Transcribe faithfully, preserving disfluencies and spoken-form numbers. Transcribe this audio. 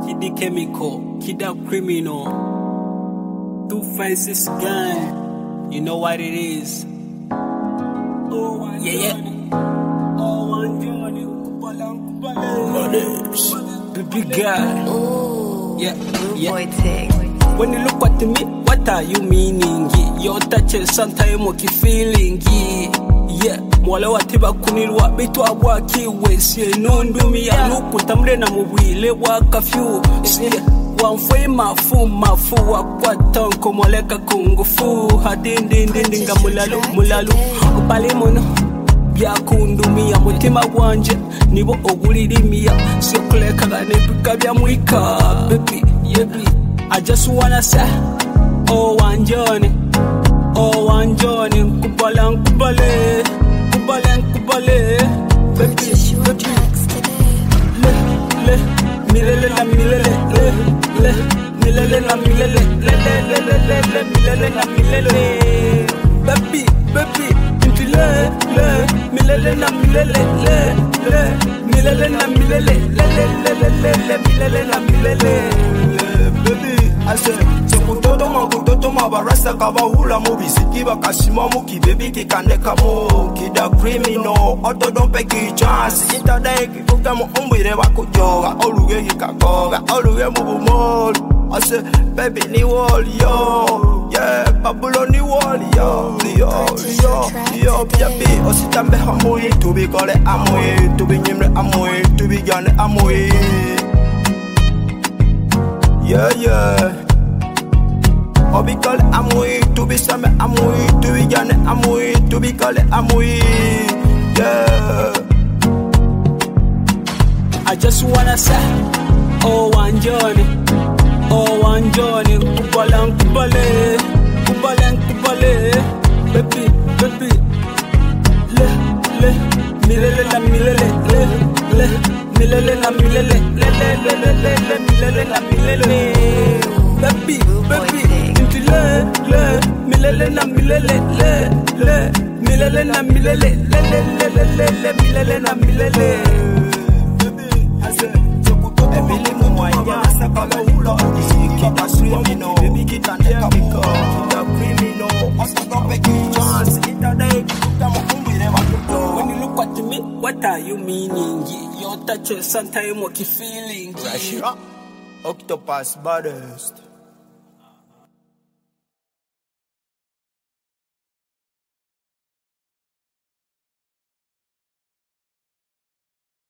Kiddy chemical, kidda criminal. Two faces gun. You know what it is. Oh, one yeah, yeah. Oh, one Johnny. Baby guy. Ooh, yeah, yeah. Boy Tick. When you look at me, what are you meaning? Your touch is sometimes okay feeling. Yeah, mwale watiba kunilwa bitu abwa kiwe siye nundumi ya nuku tamle na mubwile waka few siye wanfwe mafu mafu wakwa tonko mwaleka kungufu hadindi ndindi nga mulalu mulalu upale mono bya kundumia mutima wanje nibo ogulirimia siyo kuleka gane pika bya mwika baby yeah baby I just wanna say oh wanjone oh wanjone nkubala nkubale kubale kubale baby baby le le milele la milele le le milele la milele le le le le le le milele la milele baby baby inti le le milele la milele le le milele la milele le le le le le milele la milele baby I said kutoto ma kutoto ma barasa kabahula mubisiki bakashima muki baby kikandeka mo kidda criminal auto don't pay chance itadai kikuka mu umbire bakujoga oluge kikagoga oluge mubumol I said baby ni wall yo yeah babulo ni wall yo yo yo yo baby ositambe hamwe tubikole amwe tubinyimre amwe tubigane amwe yeah yeah Obi call amui, to be some amui, to be gone amui, to be call amui, yeah. I just wanna say, oh one Johnny, oh one Johnny, kubalan kubale, kubalan kubale, baby, baby, le le, milele la milele, le le, milele la milele, le le le le le le, milele la milele, baby, baby. Le, le, milele na milele, le, le, milele na milele, le, le, le, le, le, le, milele na milele. Baby, I said, chokuto ebili mumwanya, sakala ulo, kidda criminal, baby kidda chemical, kidda criminal, osaka peki chance, itadai kikuka mukumbire wakuto. When you look at me, what are you meaning? Your touch is sometimes what you feeling. Pressure, octopus baddest.